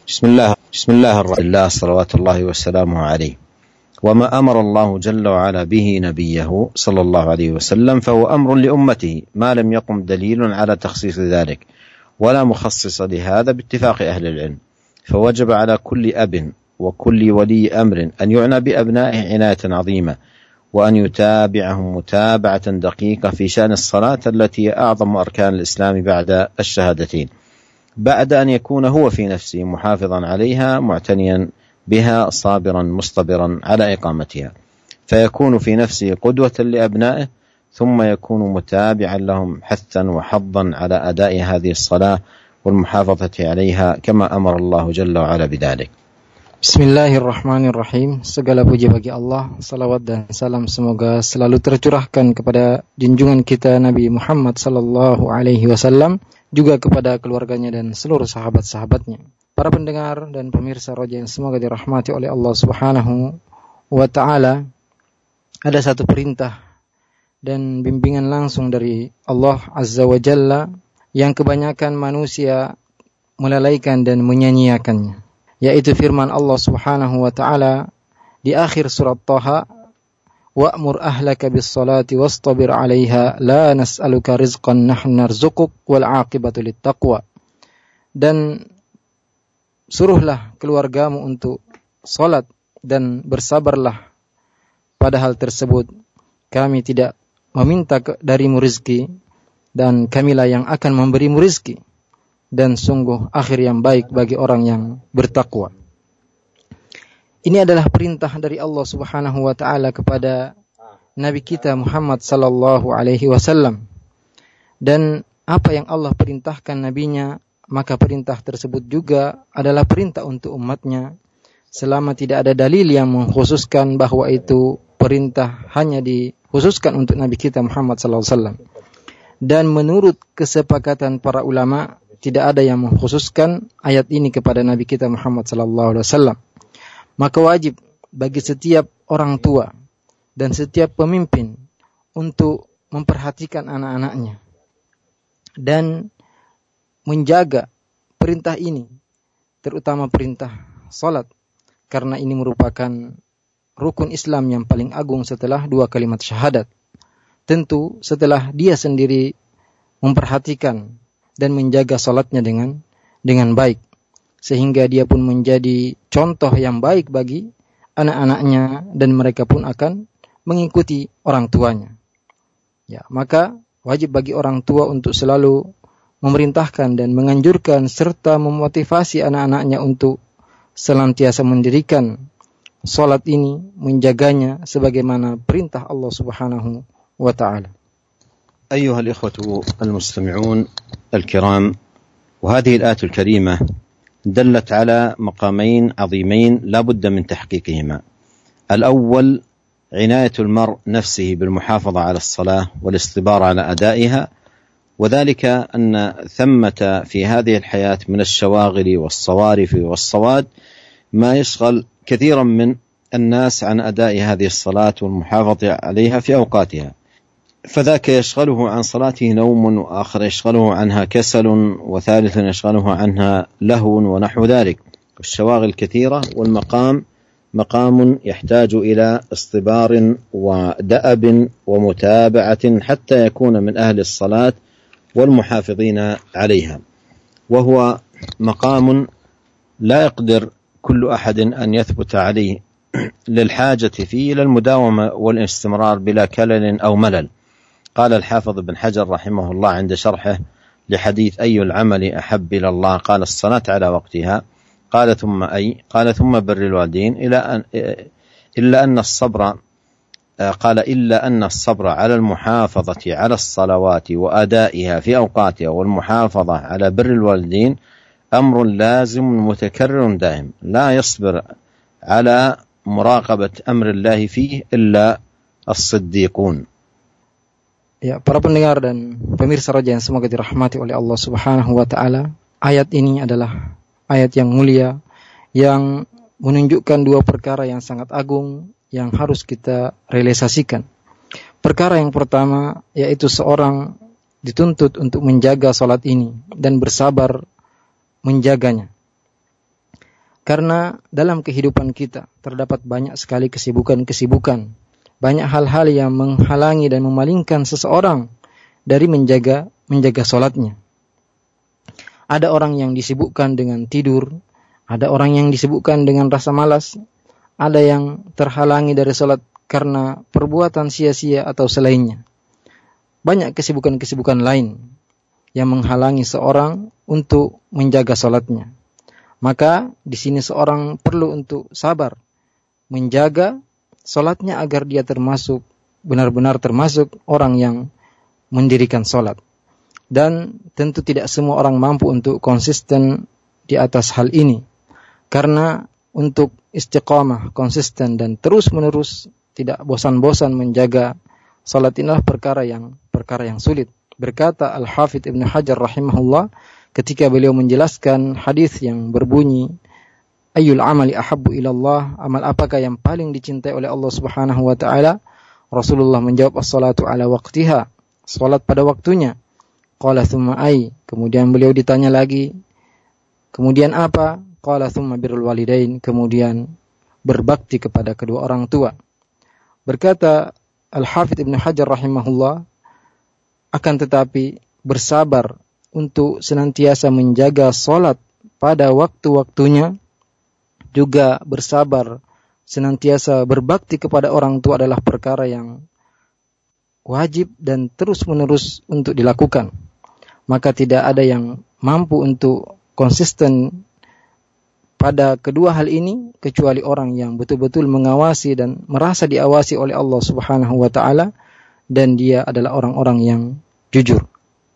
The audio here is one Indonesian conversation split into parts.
بسم الله الرحمن الله صلوات الله وسلامه عليه. وما أمر الله جل وعلا به نبيه صلى الله عليه وسلم فهو أمر لأمته ما لم يقم دليل على تخصيص ذلك ولا مخصص لهذا باتفاق أهل العلم، فوجب على كل أب وكل ولي أمر أن يعنى بأبنائه عناية عظيمة، وأن يتابعهم متابعة دقيقة في شأن الصلاة التي هي أعظم أركان الإسلام بعد الشهادتين، بعد أن يكون هو في نفسه محافظا عليها معتنيا بها صابرا مصطبرا على إقامتها، فيكون في نفسه قدوة لأبنائه، ثم يكون متابعا لهم حثا وحظا على أداء هذه الصلاة والمحافظة عليها كما أمر الله جل وعلا بذلك. Bismillahirrahmanirrahim. Segala puji bagi Allah, salawat dan salam semoga selalu tercurahkan kepada junjungan kita Nabi Muhammad sallallahu alaihi wasallam, juga kepada keluarganya dan seluruh sahabat-sahabatnya. Para pendengar dan pemirsa Roja yang semoga dirahmati oleh Allah Subhanahu wa taala, ada satu perintah dan bimbingan langsung dari Allah Azza wa Jalla yang kebanyakan manusia melalaikan dan menyanyiakannya, yaitu firman Allah Subhanahu wa taala di akhir surat Thaha, wa'mur ahlaka bis-salati wastabir 'alaiha la nas'aluka rizqan nahnu narzuquk wal 'aqibatu lit-taqwa. Dan suruhlah keluargamu untuk salat dan bersabarlah pada hal tersebut. Kami tidak meminta darimu rezeki dan kamilah yang akan memberimu rezeki. Dan sungguh akhir yang baik bagi orang yang bertakwa. Ini adalah perintah dari Allah Subhanahu wa taala kepada Nabi kita Muhammad sallallahu alaihi wasallam. Dan apa yang Allah perintahkan nabinya, maka perintah tersebut juga adalah perintah untuk umatnya, selama tidak ada dalil yang mengkhususkan bahwa itu perintah hanya dikhususkan untuk Nabi kita Muhammad sallallahu alaihi wasallam. Dan menurut kesepakatan para ulama, tidak ada yang mengkhususkan ayat ini kepada Nabi kita Muhammad sallallahu alaihi wasallam. Maka wajib bagi setiap orang tua dan setiap pemimpin untuk memperhatikan anak-anaknya dan menjaga perintah ini, terutama perintah salat, karena ini merupakan rukun Islam yang paling agung setelah 2 kalimat syahadat. Tentu setelah dia sendiri memperhatikan dan menjaga salatnya dengan baik, sehingga dia pun menjadi contoh yang baik bagi anak-anaknya dan mereka pun akan mengikuti orang tuanya. Ya, maka wajib bagi orang tua untuk selalu memerintahkan dan menganjurkan serta memotivasi anak-anaknya untuk senantiasa mendirikan salat ini, menjaganya sebagaimana perintah Allah Subhanahu wa taala. أيها الإخوة المستمعون الكرام، وهذه الآية الكريمة دلت على مقامين عظيمين لا بد من تحقيقهما. الأول عناية المرء نفسه بالمحافظة على الصلاة والاصطبار على أدائها، وذلك أن ثمة في هذه الحياة من الشواغل والصوارف والصواد ما يشغل كثيرا من الناس عن أداء هذه الصلاة والمحافظة عليها في أوقاتها، فذاك يشغله عن صلاته نوم، وآخر يشغله عنها كسل، وثالث يشغله عنها لهو ونحو ذلك. الشواغل كثيرة، والمقام مقام يحتاج إلى اصطبار ودأب ومتابعة حتى يكون من أهل الصلاة والمحافظين عليها، وهو مقام لا يقدر كل أحد أن يثبت عليه للحاجة فيه إلى المداومة والاستمرار بلا كلل أو ملل. قال الحافظ بن حجر رحمه الله عند شرحه لحديث أي العمل أحب إلى الله، قال الصلاة على وقتها، قال ثم أي، قال ثم بر الوالدين، إلا أن الصبر على المحافظة على الصلوات وأدائها في أوقاتها والمحافظة على بر الوالدين أمر لازم متكرر دائم، لا يصبر على مراقبة أمر الله فيه إلا الصديقون. Ya, para pendengar dan pemirsa Raja yang semoga dirahmati oleh Allah Subhanahu wa taala, ayat ini adalah ayat yang mulia yang menunjukkan 2 perkara yang sangat agung yang harus kita realisasikan. Perkara yang pertama yaitu seorang dituntut untuk menjaga salat ini dan bersabar menjaganya. Karena dalam kehidupan kita terdapat banyak sekali kesibukan-kesibukan, banyak hal-hal yang menghalangi dan memalingkan seseorang dari menjaga salatnya. Ada orang yang disibukkan dengan tidur, ada orang yang disibukkan dengan rasa malas, ada yang terhalangi dari salat karena perbuatan sia-sia atau selainnya. Banyak kesibukan-kesibukan lain yang menghalangi seorang untuk menjaga salatnya. Maka di sini seorang perlu untuk sabar menjaga salatnya agar dia benar-benar termasuk orang yang mendirikan salat. Dan tentu tidak semua orang mampu untuk konsisten di atas hal ini. Karena untuk istiqamah, konsisten dan terus-menerus tidak bosan-bosan menjaga salat inilah perkara yang sulit. Berkata Al-Hafidz Ibnu Hajar rahimahullah ketika beliau menjelaskan hadis yang berbunyi ayyul amali ahabbu ilallah, amal apakah yang paling dicintai oleh Allah Subhanahu wa taala? Rasulullah menjawab as-salatu ala waqtiha, salat pada waktunya. Qala thumma ay, kemudian beliau ditanya lagi, kemudian apa? Qala thumma birrul walidain, kemudian berbakti kepada kedua orang tua. Berkata Al-Hafidz Ibnu Hajar rahimahullah, akan tetapi bersabar untuk senantiasa menjaga salat pada waktu-waktunya, juga bersabar senantiasa berbakti kepada orang tua adalah perkara yang wajib dan terus-menerus untuk dilakukan. Maka tidak ada yang mampu untuk konsisten pada kedua hal ini kecuali orang yang betul-betul mengawasi dan merasa diawasi oleh Allah Subhanahu wa taala, dan dia adalah orang-orang yang jujur.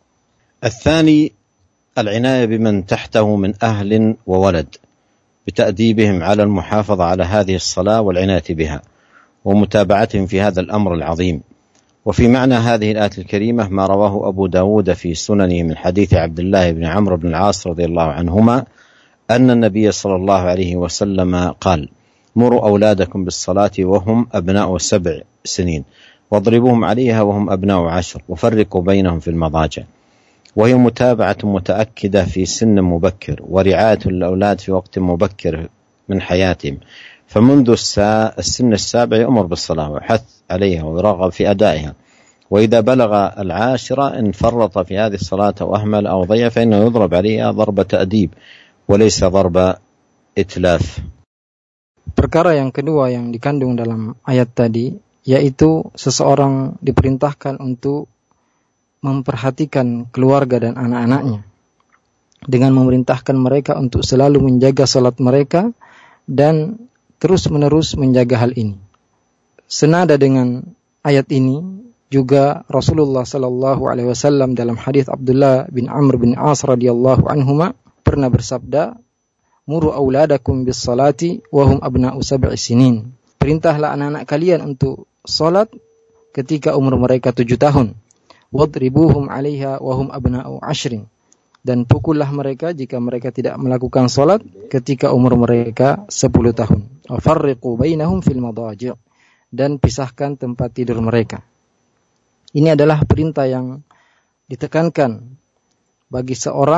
الثاني العناية بمن تحته من أهل وولد بتأديبهم على المحافظة على هذه الصلاة والعناية بها ومتابعتهم في هذا الأمر العظيم. وفي معنى هذه الآية الكريمة ما رواه أبو داود في سننه من حديث عبد الله بن عمرو بن العاص رضي الله عنهما أن النبي صلى الله عليه وسلم قال مروا أولادكم بالصلاة وهم أبناء 7 سنين واضربوهم عليها وهم أبناء 10 وفرقوا بينهم في المضاجع. وهي متابعة متأكدة في سن مبكر ورعاية الأولاد في وقت مبكر من حياتهم، فمنذ السن 7 يؤمر بالصلاة ويحث عليها ويرغب في أدائها، وإذا بلغ 10 إن فرط في هذه الصلاة أو أهمل أو ضيع فإنه يضرب عليها ضرب تأديب وليس ضرب إتلاف. Perkara yang kedua yang dikandung dalam ayat tadi, yaitu seseorang diperintahkan untuk memperhatikan keluarga dan anak-anaknya dengan memerintahkan mereka untuk selalu menjaga salat mereka dan terus-menerus menjaga hal ini. Senada dengan ayat ini juga Rasulullah sallallahu alaihi wasallam dalam hadis Abdullah bin Amr bin As radhiyallahu anhuma pernah bersabda, "Muru auladakum bis salati wa hum abna'u 7 sinin." Perintahlah anak-anak kalian untuk salat ketika umur mereka 7 tahun. Wadribuhum 'alaiha wa hum abna'u 10. Dan pukullah mereka jika mereka tidak melakukan salat ketika umur mereka 10 tahun. Wa farriqu bainahum fil madaji'. Dan pisahkan tempat tidur mereka. Ini adalah perintah yang ditekankan bagi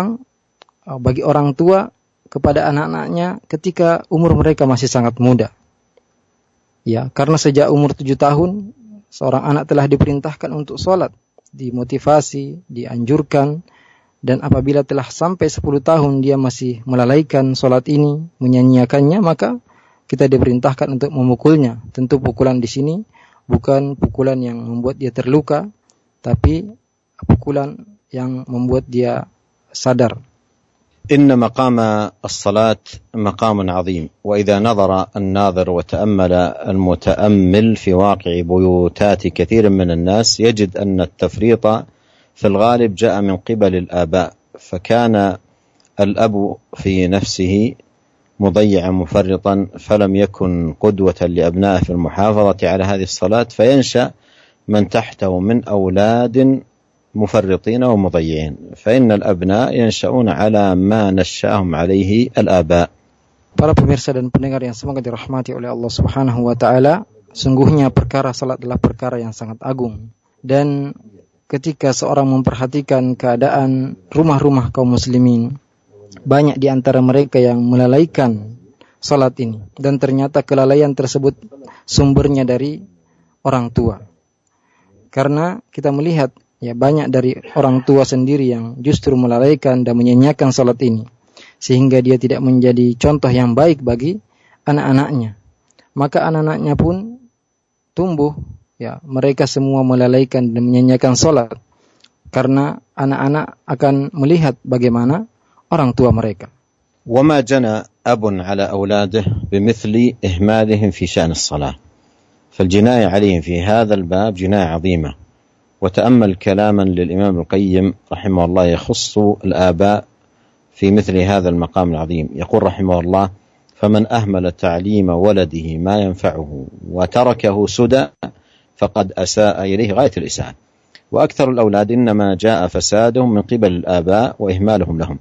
orang tua kepada anak-anaknya ketika umur mereka masih sangat muda. Ya, karena sejak umur 7 tahun seorang anak telah diperintahkan untuk salat, dimotivasi, dianjurkan, dan apabila telah sampai 10 tahun dia masih melalaikan salat ini, menyanyiakannya, maka kita diperintahkan untuk memukulnya. Tentu pukulan di sini bukan pukulan yang membuat dia terluka, tapi pukulan yang membuat dia sadar. إن مقام الصلاة مقام عظيم، وإذا نظر الناظر وتأمل المتأمل في واقع بيوتات كثير من الناس يجد أن التفريط في الغالب جاء من قبل الآباء، فكان الأب في نفسه مضيعا مفرطا فلم يكن قدوة لأبنائه في المحافظة على هذه الصلاة، فينشأ من تحته من أولاد مفرطين ومضيعين، فإن الأبناء ينشأون على ما نشأهم عليه الآباء. Para pemirsa dan pendengar yang semoga dirahmati oleh Allah Subhanahu wa taala, sungguhnya perkara salat adalah perkara yang sangat agung. Dan ketika seorang memperhatikan keadaan rumah-rumah kaum muslimin, banyak di antara mereka yang melalaikan salat ini, dan ternyata kelalaian tersebut sumbernya dari orang tua. Karena kita melihat ya banyak dari orang tua sendiri yang justru melalaikan dan menyanyiakan salat ini, sehingga dia tidak menjadi contoh yang baik bagi anak-anaknya. Maka anak-anaknya pun tumbuh ya mereka semua melalaikan dan menyanyiakan salat, karena anak-anak akan melihat bagaimana orang tua mereka. وما جنى أب على أولاده بمثل إهمالهم في شأن الصلاة، فالجناية عليهم في هذا الباب جناية عظيمة. وتأمل كلاما للإمام القيم رحمه الله يخص الآباء في مثل هذا المقام العظيم. يقول رحمه الله: فمن أهمل تعليم ولده ما ينفعه وتركه سدى فقد أساء إليه غاية الإساءة. وأكثر الأولاد إنما جاء فسادهم من قبل الآباء وإهمالهم لهم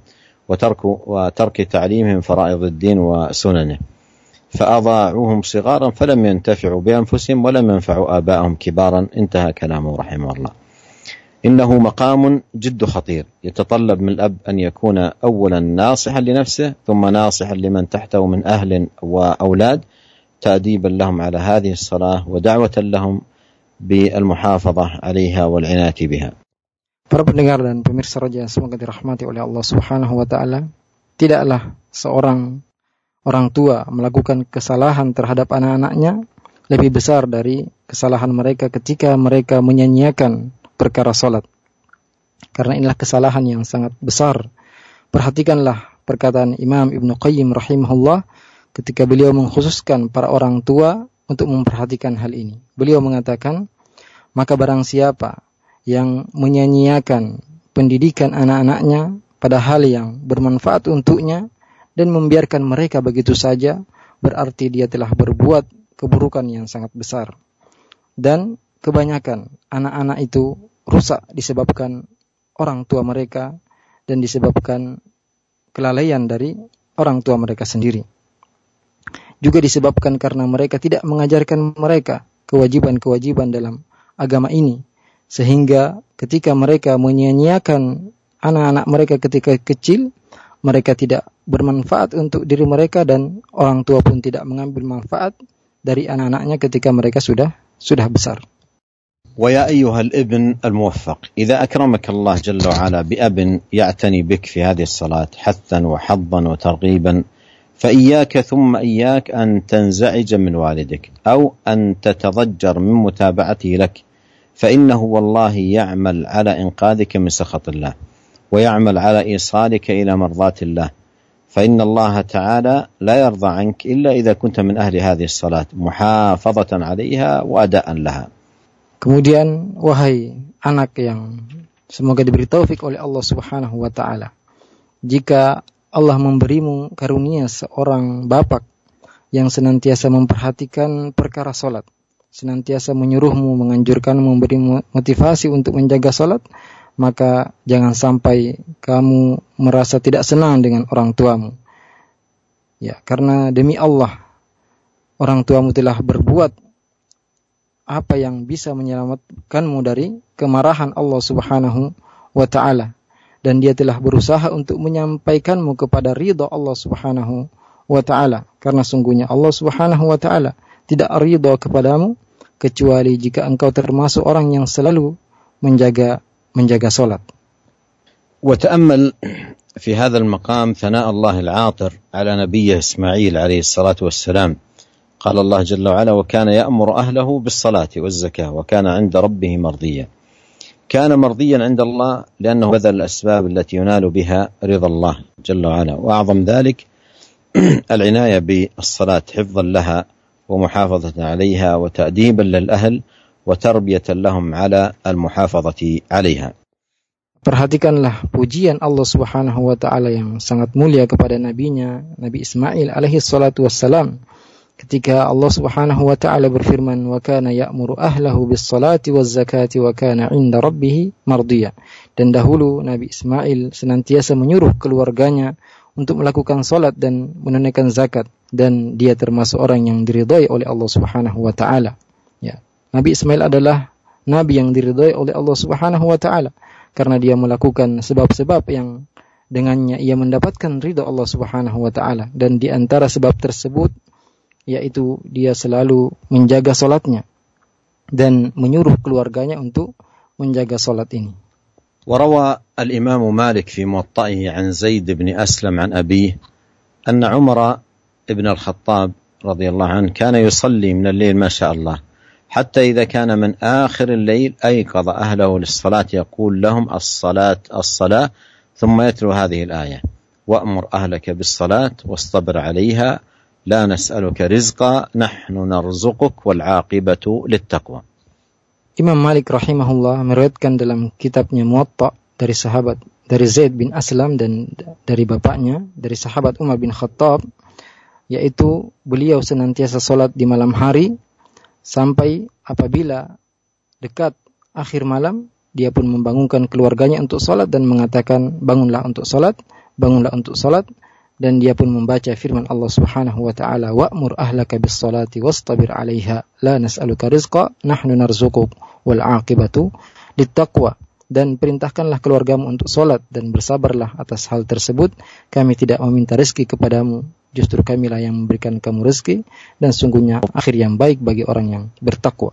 وترك تعليمهم فرائض الدين وسننه، فأضاعوهم صغارا فلم ينتفعوا بأنفسهم ولم ينفعوا آباءهم كبارا. انتهى كلامه رحمه الله. إنه مقام جد خطير يتطلب من الأب أن يكون أولا ناصحا لنفسه ثم ناصحا لمن تحته من أهل وأولاد، تأديبا لهم على هذه الصلاة ودعوة لهم بالمحافظة عليها والعناية بها. Para pendengar dan pemirsa Raja, semoga dirahmati oleh Allah Subhanahu wa taala, tidaklah seorang orang tua melakukan kesalahan terhadap anak-anaknya lebih besar dari kesalahan mereka ketika mereka menyanyiakan perkara salat. Karena inilah kesalahan yang sangat besar. Perhatikanlah perkataan Imam Ibnu Qayyim rahimahullah ketika beliau mengkhususkan para orang tua untuk memperhatikan hal ini. Beliau mengatakan, maka barang siapa yang menyanyiakan pendidikan anak-anaknya pada hal yang bermanfaat untuknya dan membiarkan mereka begitu saja, berarti dia telah berbuat keburukan yang sangat besar. Dan kebanyakan anak-anak itu rusak disebabkan orang tua mereka dan disebabkan kelalaian dari orang tua mereka sendiri. Juga disebabkan karena mereka tidak mengajarkan mereka kewajiban-kewajiban dalam agama ini, sehingga ketika mereka menyanyiakan anak-anak mereka ketika kecil, mereka tidak bermanfaat untuk diri mereka dan orang tua pun tidak mengambil manfaat dari anak-anaknya ketika mereka sudah besar. ويا أيها الابن الموفق، إذا أكرمك الله جل وعلا بأب يعتني بك في هذه الصلاة حثا وحظا وترغيبا، فإياك ثم إياك أن تنزعج من والدك أو أن تتضجر من متابعته لك، فإنه والله يعمل على إنقاذك من سخط الله ويعمل على إيصالك إلى مرضاة الله، فإن الله تعالى لا يرضى عنك إلا إذا كنت من أهل هذه الصلاة محافظة عليها وأداء لها. Kemudian, wahai anak yang semoga diberi taufik oleh Allah Subhanahu wa taala, jika Allah memberimu karunia seorang bapak yang senantiasa memperhatikan perkara salat, senantiasa menyuruhmu, menganjurkanmu, memberi motivasi untuk menjaga salat, maka jangan sampai kamu merasa tidak senang dengan orang tuamu. Ya, karena demi Allah, orang tuamu telah berbuat apa yang bisa menyelamatkanmu dari kemarahan Allah Subhanahu wa taala, dan dia telah berusaha untuk menyampaikanmu kepada ridha Allah Subhanahu wa taala, karena sungguhnya Allah Subhanahu wa taala tidak ridha kepadamu kecuali jika engkau termasuk orang yang selalu menjaga salat. وتأمل في هذا المقام ثناء الله العاطر على نبيه إسماعيل عليه الصلاة والسلام. قال الله جل وعلا: وكان يأمر أهله بالصلاة والزكاة وكان عند ربه مرضيا. كان مرضيا عند الله لأنه بذل الأسباب التي ينال بها رضا الله جل وعلا، وأعظم ذلك العناية بالصلاة حفظا لها ومحافظة عليها وتأديبا للأهل وتربية لهم على المحافظة عليها. Perhatikanlah pujian Allah Subhanahu wa taala yang sangat mulia kepada nabinya, Nabi Ismail alaihi salatu wassalam, ketika Allah Subhanahu wa taala berfirman, wa kana ya'muru ahlahu bis salati waz zakati wa kana 'inda rabbih mardiya. Dan dahulu Nabi Ismail senantiasa menyuruh keluarganya untuk melakukan salat dan menunaikan zakat, dan dia termasuk orang yang diridhai oleh Allah Subhanahu wa taala. Ya, Nabi Ismail adalah nabi yang diridhai oleh Allah Subhanahu wa taala karena dia melakukan sebab-sebab yang dengannya ia mendapatkan ridha Allah Subhanahu wa taala, dan di antara sebab tersebut yaitu dia selalu menjaga salatnya dan menyuruh keluarganya untuk menjaga salat ini. وروى الإمام مالك في موطئه عن زيد بن أسلم عن أبيه أن عمر بن الخطاب رضي الله عنه كان يصلي من الليل ما شاء الله حتى إذا كان من آخر الليل أيقظ أهله للصلاة يقول لهم الصلاة ثم يتلو هذه الآية وأمر أهلك بالصلاة واصطبر عليها لا نسألك رزقا نحن نرزقك والعاقبة للتقوى. Imam Malik rahimahullah meriwayatkan dalam kitabnya Muwatta dari Zaid bin Aslam dan dari bapaknya dari sahabat Umar bin Khattab, yaitu beliau senantiasa salat di malam hari sampai apabila dekat akhir malam dia pun membangunkan keluarganya untuk salat dan mengatakan bangunlah untuk salat, dan dia pun membaca firman Allah Subhanahu wa taala wa'mur ahlaka bis-salati wastabir 'alaiha la nas'aluka rizqa nahnu narzuquk wal 'aqibatu littaqwa, dan perintahkanlah keluargamu untuk salat dan bersabarlah atas hal tersebut, kami tidak meminta rezeki kepadamu, justru kamilah yang memberikan kamu rezeki, dan sungguhnya akhir yang baik bagi orang yang bertakwa.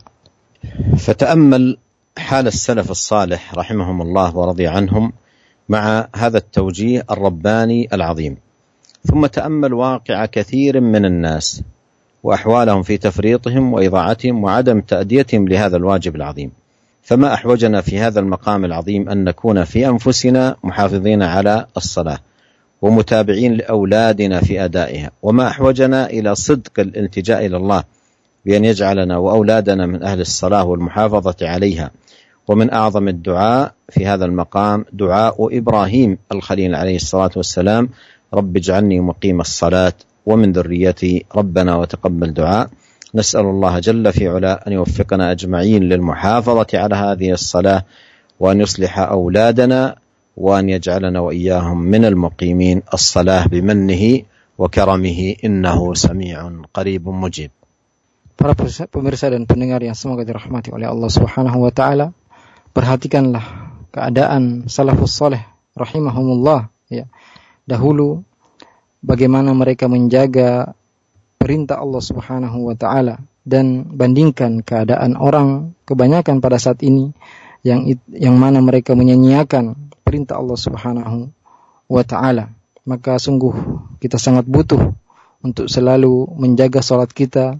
فتأمل حال السلف الصالح رحمهم الله ورضي عنهم مع هذا التوجيه الرباني العظيم، ثم تأمل واقع كثير من الناس وأحوالهم في تفريطهم وإضاعتهم وعدم تأديتهم لهذا الواجب العظيم. فما أحوجنا في هذا المقام العظيم أن نكون في أنفسنا محافظين على الصلاة ومتابعين لأولادنا في أدائها، وما أحوجنا إلى صدق الالتجاء إلى الله بأن يجعلنا وأولادنا من أهل الصلاة والمحافظة عليها. ومن أعظم الدعاء في هذا المقام دعاء إبراهيم الخليل عليه الصلاة والسلام رب اجعلني مقيم الصلاة ومن ذريتي ربنا وتقبل دعاء. نسأل الله جل في علا أن يوفقنا أجمعين للمحافظة على هذه الصلاة وأن يصلح أولادنا وأن يجعلنا وإياهم من المقيمين الصلاة بمنه وكرمه إنه سميع قريب مجيب. Para pemirsa dan pendengar yang semoga dirahmati oleh Allah Subhanahu wa taala, perhatikanlah keadaan salafus saleh rahimahumullah, ya. Dahulu bagaimana mereka menjaga perintah Allah Subhanahu wa taala, dan bandingkan keadaan orang kebanyakan pada saat ini yang mana mereka menyanyiakan perintah Allah Subhanahu wa taala. Maka sungguh kita sangat butuh untuk selalu menjaga salat kita,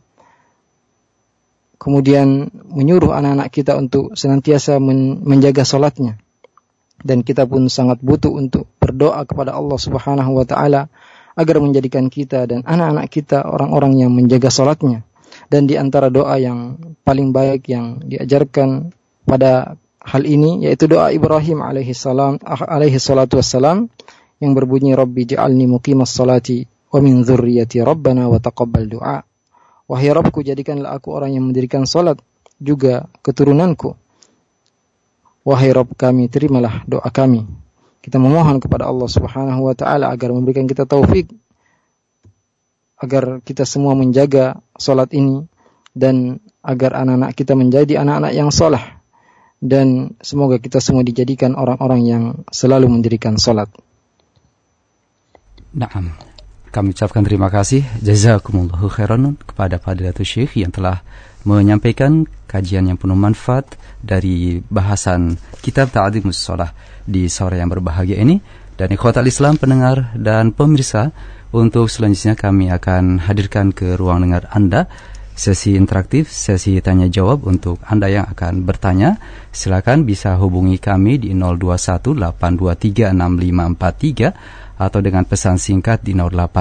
kemudian menyuruh anak-anak kita untuk senantiasa menjaga salatnya. Dan kita pun sangat butuh untuk berdoa kepada Allah Subhanahu wa taala agar menjadikan kita dan anak-anak kita orang-orang yang menjaga salatnya. Dan di antara doa yang paling baik yang diajarkan pada hal ini yaitu doa Ibrahim alaihi salatu wassalam yang berbunyi Rabbi ja'alni muqimas salati wa min dzurriyyati rabbana wa taqabbal du'a. Wahai Rabbku, jadikanlah aku orang yang mendirikan salat juga keturunanku. Wahai Rabb kami, terimalah doa kami. Kita memohon kepada Allah Subhanahu wa taala agar memberikan kita taufik agar kita semua menjaga salat ini, dan agar anak-anak kita menjadi anak-anak yang saleh, dan semoga kita semua dijadikan orang-orang yang selalu mendirikan salat. Naam. Kami ucapkan terima kasih jazakumullahu khairan kepada Fadilatul Syekh yang telah menyampaikan kajian yang penuh manfaat dari bahasan kitab Ta'dhimus Shalah di sore yang berbahagia ini. Dan ikhwatal Islam, pendengar dan pemirsa, untuk selanjutnya kami akan hadirkan ke ruang dengar Anda sesi interaktif, sesi tanya jawab untuk Anda yang akan bertanya. Silakan bisa hubungi kami di 0218236543 atau dengan pesan singkat di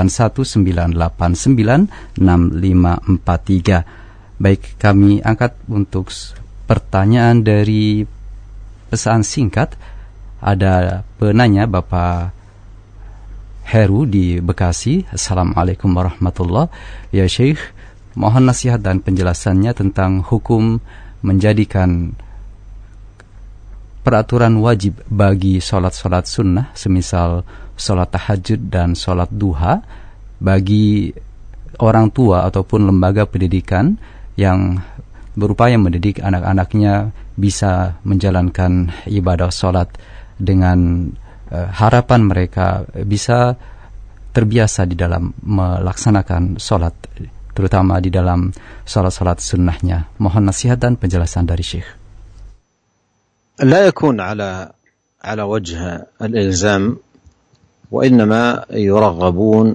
0819896543. Baik, kami angkat untuk pertanyaan dari pesan singkat. Ada penanya, Bapak Heru di Bekasi. Assalamualaikum warahmatullahi. Ya Syekh, mohon nasihat dan penjelasannya tentang hukum menjadikan peraturan wajib bagi sholat-sholat sunnah, semisal sholat tahajud dan sholat duha, bagi orang tua ataupun lembaga pendidikan yang berupaya mendidik anak-anaknya bisa menjalankan ibadah sholat dengan harapan mereka bisa terbiasa di dalam melaksanakan sholat, terutama di dalam sholat-sholat sunnahnya. Mohon nasihat dan penjelasan dari Syekh. لا يكون على وجه الإلزام، وإنما يرغبون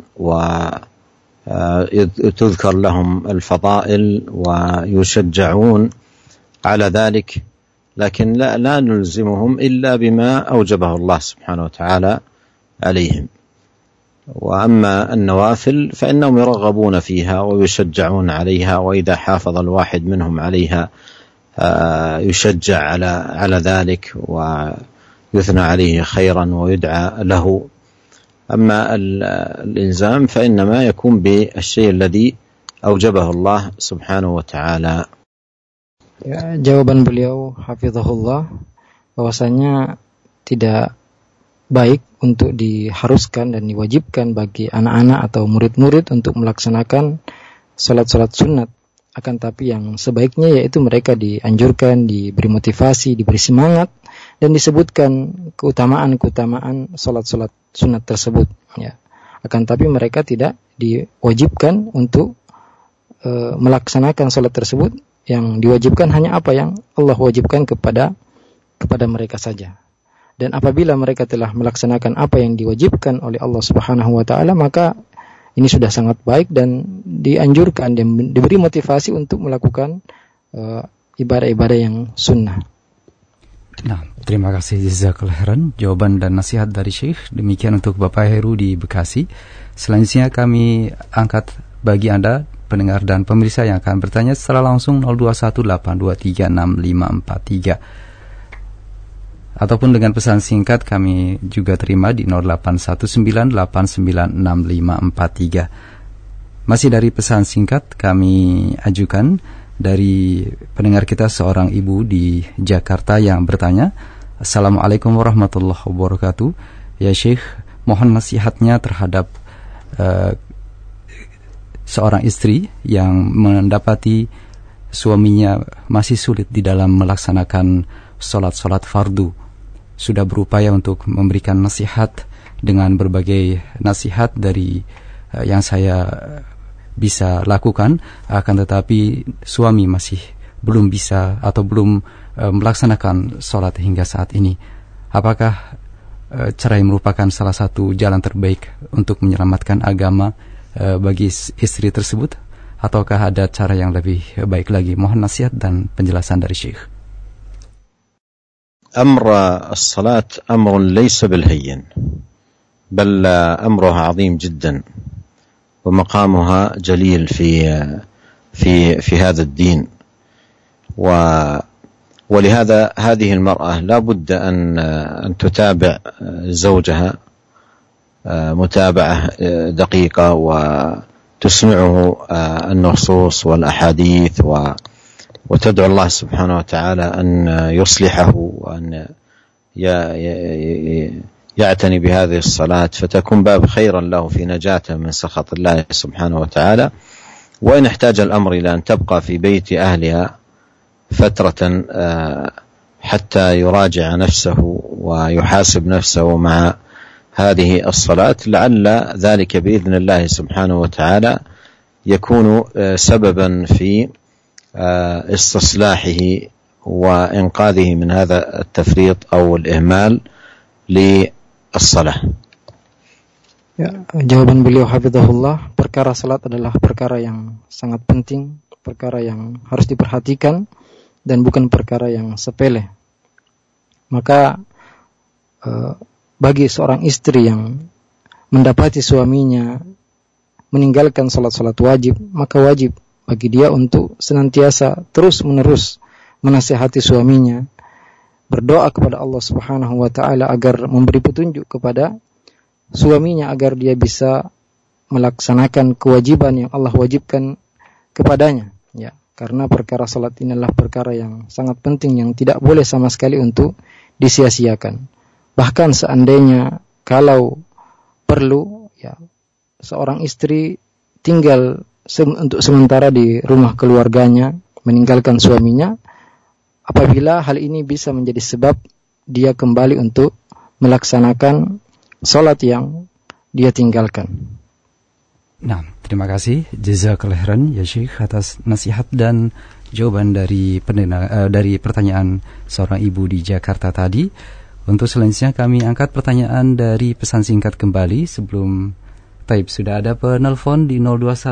وتذكر لهم الفضائل ويشجعون على ذلك، لكن لا نلزمهم إلا بما أوجبه الله سبحانه وتعالى عليهم. وأما النوافل فإنهم يرغبون فيها ويشجعون عليها، وإذا حافظ الواحد منهم عليها يشجع على ذلك ويثنى عليه خيرا ويدعى له. أما الإلزام فإنما يكون بالشيء الذي أوجبه الله سبحانه وتعالى. Ya, jawaban beliau hafizahullah bahwasanya tidak baik untuk diharuskan dan diwajibkan bagi anak-anak atau murid-murid untuk melaksanakan salat-salat sunat. Akan tapi yang sebaiknya yaitu mereka dianjurkan, diberi motivasi, diberi semangat, dan disebutkan keutamaan-keutamaan salat-salat sunat tersebut. Ya. Akan tapi mereka tidak diwajibkan untuk melaksanakan salat tersebut. Yang diwajibkan hanya apa yang Allah wajibkan kepada mereka saja. Dan apabila mereka telah melaksanakan apa yang diwajibkan oleh Allah Subhanahu wa taala, maka ini sudah sangat baik dan dianjurkan dan diberi motivasi untuk melakukan ibadah-ibadah yang sunnah. Nah, terima kasih jazakallahu khairan jawaban dan nasihat dari Syekh. Demikian untuk Bapak Heru di Bekasi. Selanjutnya kami angkat bagi Anda pendengar dan pemirsa yang akan bertanya secara langsung 0218236543 ataupun dengan pesan singkat kami juga terima di 0819896543. Masih dari pesan singkat kami ajukan dari pendengar kita seorang ibu di Jakarta yang bertanya, Assalamualaikum warahmatullahi wabarakatuh. Ya Syekh, mohon nasihatnya terhadap seorang istri yang mendapati suaminya masih sulit di dalam melaksanakan sholat fardu. Sudah berupaya untuk memberikan nasihat dengan berbagai nasihat dari yang saya bisa lakukan, akan tetapi suami masih belum bisa atau belum melaksanakan sholat hingga saat ini. Apakah cerai merupakan salah satu jalan terbaik untuk menyelamatkan agama bagi istri tersebut, ataukah ada cara yang lebih baik lagi? Mohon nasihat dan penjelasan dari Syekh. أمر الصلاة أمر ليس بالهين، بل أمرها عظيم جدا ومقامها جليل في هذا الدين. ولهذا هذه المرأة لا بد أن تتابع زوجها متابعة دقيقة وتسمعه النصوص والأحاديث وتدعو الله سبحانه وتعالى أن يصلحه وأن يعتني بهذه الصلاة فتكون باب خيرا له في نجاته من سخط الله سبحانه وتعالى. وإن احتاج الأمر إلى أن تبقى في بيت أهلها فترة حتى يراجع نفسه ويحاسب نفسه مع هذه الصلاة، لعل ذلك بإذن الله سبحانه وتعالى يكون سببا في استصلاحه وإنقاذه من هذا التفريط أو الإهمال للصلاة. Ya, jawaban beliau hafizahullah, perkara salat adalah perkara yang sangat penting, perkara yang harus diperhatikan dan bukan perkara yang sepele. Maka bagi seorang istri yang mendapati suaminya meninggalkan salat-salat wajib, maka wajib bagi dia untuk senantiasa terus-menerus menasihati suaminya, berdoa kepada Allah Subhanahu wa taala agar memberi petunjuk kepada suaminya agar dia bisa melaksanakan kewajiban yang Allah wajibkan kepadanya. Ya, karena perkara salat ini adalah perkara yang sangat penting yang tidak boleh sama sekali untuk disia-siakan. Bahkan seandainya kalau perlu, ya, seorang istri tinggal untuk sementara di rumah keluarganya, meninggalkan suaminya, apabila hal ini bisa menjadi sebab dia kembali untuk melaksanakan sholat yang dia tinggalkan. Nah, terima kasih jazakallahu khairan ya Syekh atas nasihat dan jawaban dari dari pertanyaan seorang ibu di Jakarta tadi. Untuk selanjutnya kami angkat pertanyaan dari pesan singkat kembali sebelum Taib. Sudah ada penelpon di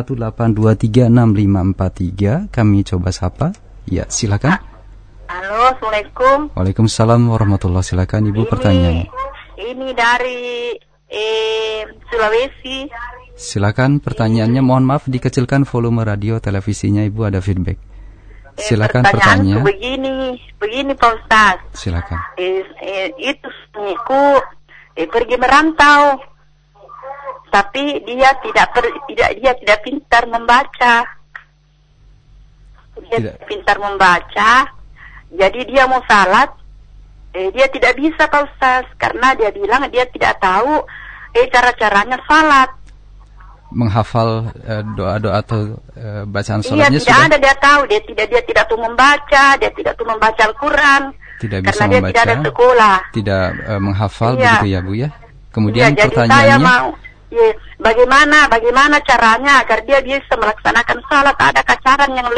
0218236543. Kami coba sapa. Ya, silakan. Halo, Assalamualaikum. Waalaikumsalam warahmatullahi wabarakatuh. Silakan Ibu pertanyaannya. Ini dari Sulawesi. Silakan pertanyaannya. Mohon maaf dikecilkan volume radio televisinya Ibu, ada feedback. Silakan pertanyaannya. Begini Pak Ustaz. Silakan. Itu suamiku pergi merantau, tapi dia tidak pintar membaca. Pintar membaca, jadi dia mau salat, dia tidak bisa Pak Ustaz, karena dia bilang dia tidak tahu cara-caranya salat. Menghafal doa-doa atau bacaan sholatnya tidak sudah? Ada, dia tahu, dia tidak tahu membaca, dia tidak tahu membaca Al-Quran. Tidak bisa karena membaca, dia tidak ada sekolah. Tidak menghafal, begitu ya Bu ya. Kemudian jadi pertanyaannya, saya mau, bagaimana caranya agar dia bisa melaksanakan salat? Adakah cara yang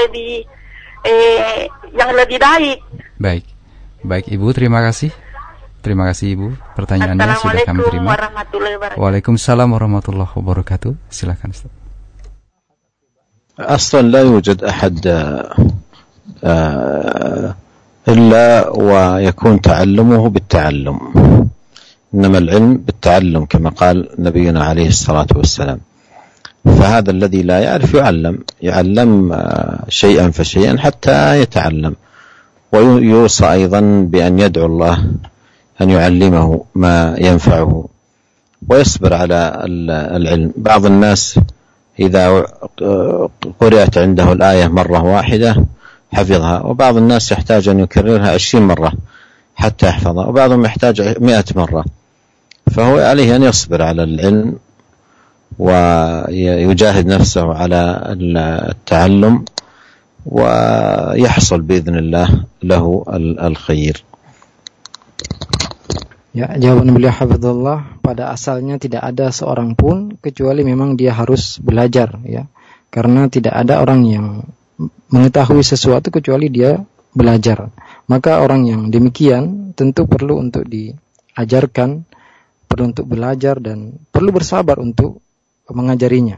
lebih baik? Baik Ibu, terima kasih. Terima kasih Ibu, pertanyaannya sudah kami terima. Waalaikumsalam warahmatullahi wabarakatuh. Silakan Ustaz. أصلا لا يوجد أحد إلا ويكون تعلمه بالتعلم، إنما العلم بالتعلم كما قال نبينا عليه الصلاة والسلام. فهذا الذي لا يعرف يعلم شيئا فشيئا حتى يتعلم، ويوصى أيضا بأن يدعو الله أن يعلمه ما ينفعه ويصبر على العلم. بعض الناس إذا قرأت عنده الآية مرة واحدة حفظها، وبعض الناس يحتاج أن يكررها 20 مرة حتى يحفظها، وبعضهم يحتاج 100 مرة. فهو عليه أن يصبر على العلم ويجاهد نفسه على التعلم ويحصل بإذن الله له الخير. Ya, jawaban beliau hafizullah, pada asalnya tidak ada seorang pun kecuali memang dia harus belajar ya. Karena tidak ada orang yang mengetahui sesuatu kecuali dia belajar. Maka orang yang demikian tentu perlu untuk diajarkan, perlu untuk belajar dan perlu bersabar untuk mengajarinya.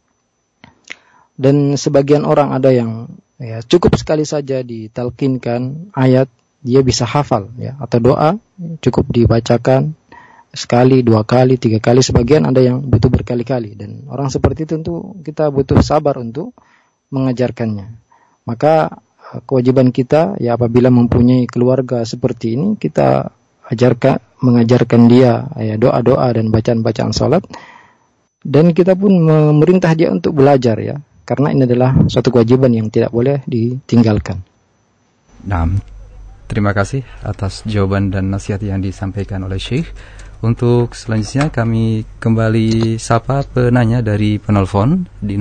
Dan sebagian orang ada yang cukup sekali saja ditalkinkan ayat dia bisa hafal ya, atau doa cukup dibacakan sekali, 2 kali, 3 kali. Sebagian ada yang butuh berkali-kali, dan orang seperti itu tentu kita butuh sabar untuk mengajarkannya. Maka kewajiban kita ya, apabila mempunyai keluarga seperti ini, kita mengajarkan dia ya, doa-doa dan bacaan-bacaan salat, dan kita pun memerintah dia untuk belajar ya, karena ini adalah suatu kewajiban yang tidak boleh ditinggalkan. Nah, terima kasih atas jawaban dan nasihat yang disampaikan oleh Syekh. Untuk selanjutnya kami kembali sapa penanya dari penelpon di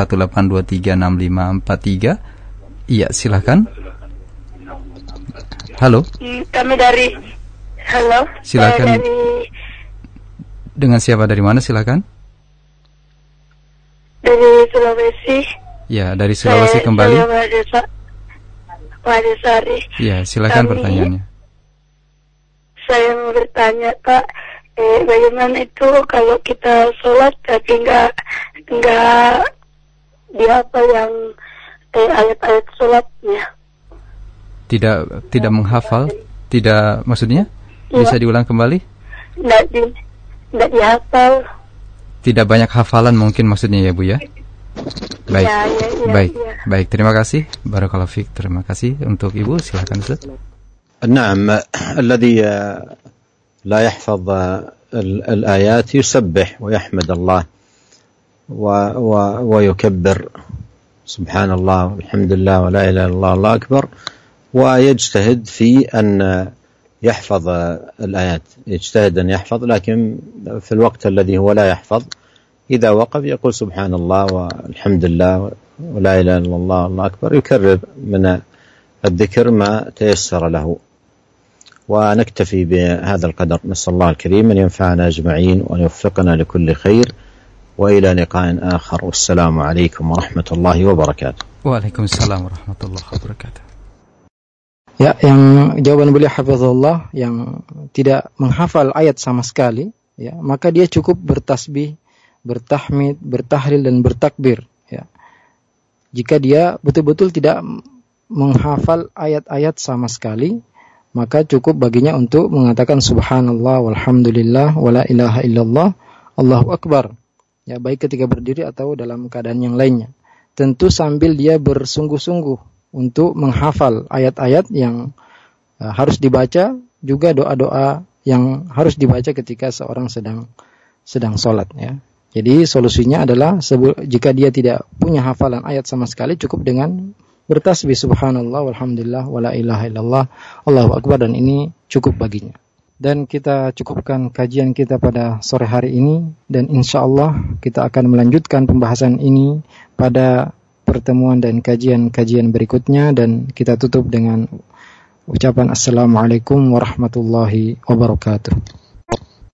0218236543. Iya, silakan. Halo. Kami dari Silakan. Dengan siapa, dari mana, silakan? Dari Sulawesi. Ya, dari Sulawesi kembali. Wadisari. Ya, silakan pertanyaannya. Saya mau bertanya Pak, bagaimana itu kalau kita sholat tapi nggak dihafal yang ayat-ayat sholatnya? Tidak menghafal? Tidak, maksudnya? Bisa diulang kembali? Nggak dihafal. Tidak banyak hafalan mungkin maksudnya ya Bu ya? Baik. Terima kasih. Barakallahu fiik. Terima kasih untuk Ibu. Silakan Ustaz. نعم، الذي لا يحفظ الآيات يسبح ويحمد الله ويكبر سبحان الله والحمد لله ولا إله إلا الله الله أكبر، ويجتهد في أن يحفظ الآيات، يجتهد أن يحفظ، لكن في الوقت الذي هو لا يحفظ إذا وقف يقول سبحان الله والحمد لله ولا إله إلا الله الله أكبر، يكرر من الذكر ما تيسر له. ونكتفي بهذا القدر. نسأل الله الكريم أن ينفعنا أجمعين وأن يوفقنا لكل خير، وإلى لقاء آخر، والسلام عليكم ورحمة الله وبركاته. Waalaikumsalam warahmatullahi wabarakatuh. Ya, yang jawaban beliau hafizahullah yang tidak menghafal ayat sama sekali, ya, maka dia cukup bertasbih, bertahmid, bertahlil dan bertakbir, ya. Jika dia betul-betul tidak menghafal ayat-ayat sama sekali, maka cukup baginya untuk mengatakan subhanallah walhamdulillah wala ilaha illallah Allahu akbar, ya, baik ketika berdiri atau dalam keadaan yang lainnya. Tentu sambil dia bersungguh-sungguh untuk menghafal ayat-ayat yang harus dibaca, juga doa-doa yang harus dibaca ketika seorang sedang sholat, ya. Jadi solusinya adalah jika dia tidak punya hafalan ayat sama sekali, cukup dengan bertasbih subhanallah walhamdulillah wala ilaha illallah Allahu akbar, dan ini cukup baginya. Dan kita cukupkan kajian kita pada sore hari ini, dan insyaallah kita akan melanjutkan pembahasan ini pada pertemuan dan kajian-kajian berikutnya, dan kita tutup dengan ucapan assalamualaikum warahmatullahi wabarakatuh.